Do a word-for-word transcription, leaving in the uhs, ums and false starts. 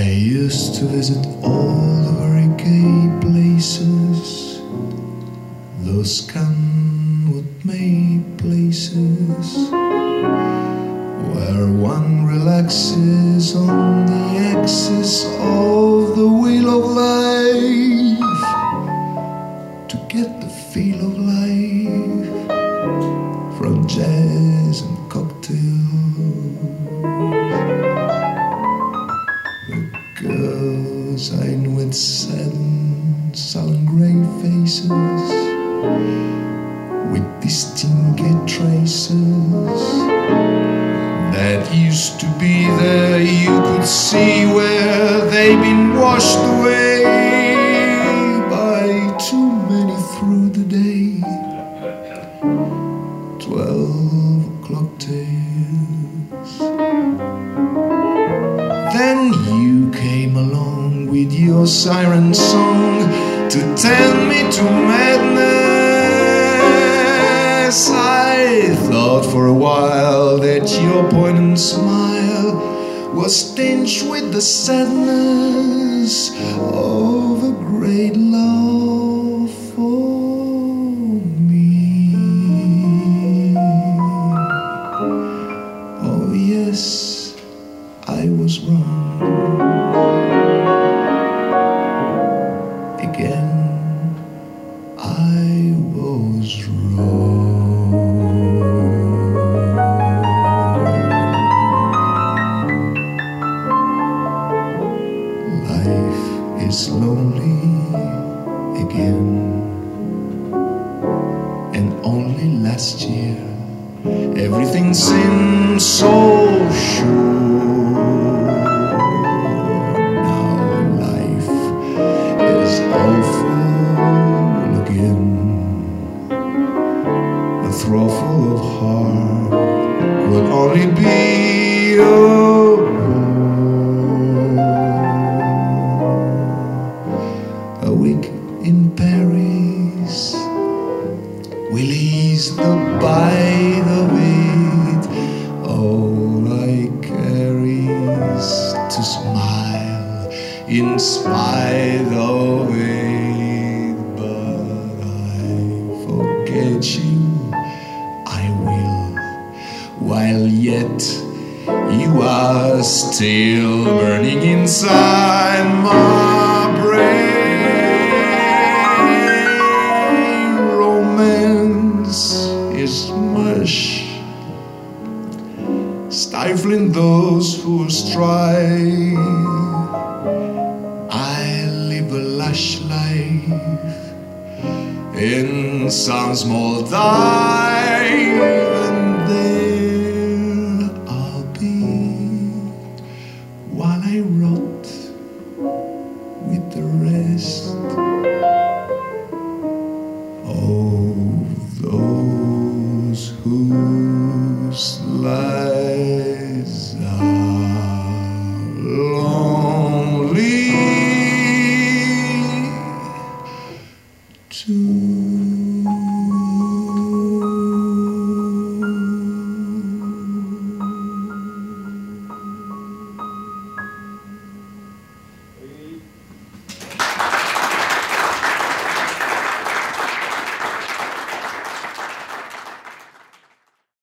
I used to visit all the very gay places, those Canwood-made places, where one relaxes on the axis of the wheel of life to get the feel of life from jazz and cocktails. The girls I knew had saddened, sullen grey faces with distinct traces that used to be there. You could see where they'd been washed away by too many through the day. Twelve o'clock tales. Then you came along with your siren song to tempt me to madness. I thought for a while that your poignant smile was tinged with the sadness of a great love for me. Oh yes, I was wrong. Again, I was wrong. Life is lonely again, and only last year everything seemed so sure. Now life is awful again. A throw full of heart could only be a A week in Paris will ease the bite of it. All I carry is to smile in spite of it. But I forget you, I will, while yet you are still burning inside my brain. Mush, stifling those who strive. I live a lush life in some small dive, and there I'll be while I rot